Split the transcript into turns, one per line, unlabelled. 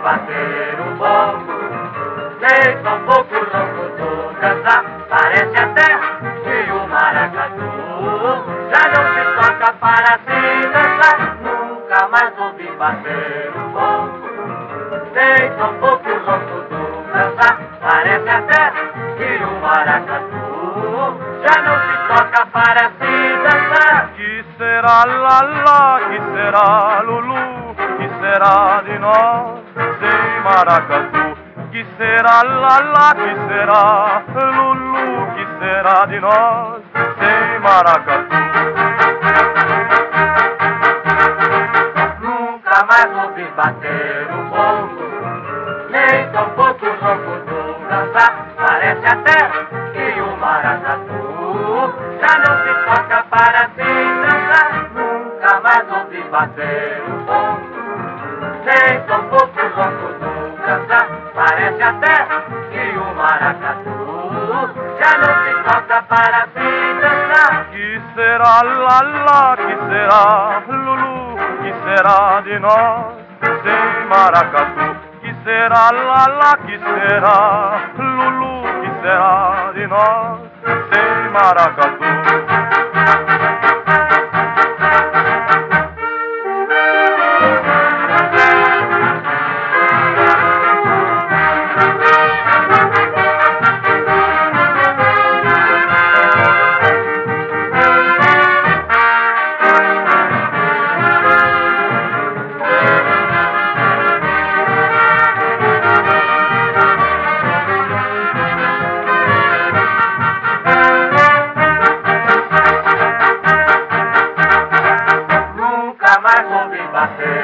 bater um bongo, nem tão pouco louco do dançar. Parece até que o maracatu já não se toca para se dançar. Nunca mais ouvi bater um bongo, nem tão pouco louco do dançar. Parece até que o maracatu já não se toca para se dançar.
Que será Lala, que será Lulu, que será de nós sem maracatu? Que será Lala, que será Lulu, que será de nós sem maracatu?
Nunca mais ouvi bater o bongo, nem tão pouco louco do dançar. Parece até que o maracatu já não se toca para se dançar. Nunca mais ouvi bater o bongo, nem tão pouco louco do dançar. Parece até que o maracatu já não se toca para se dançar.
Que será Lala, que será Lulu, que será de nós sem maracatu? Que será Lala, que será Lulu, que será de nós sem maracatu?
Nunca mais ouvi bater